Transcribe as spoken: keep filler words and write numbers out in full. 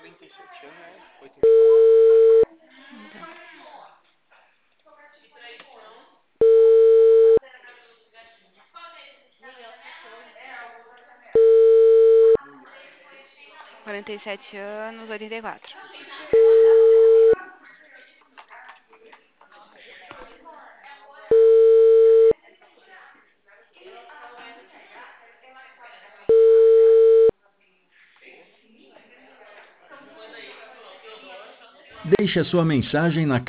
quarenta e sete anos, oitenta e quatro. Deixe a sua mensagem na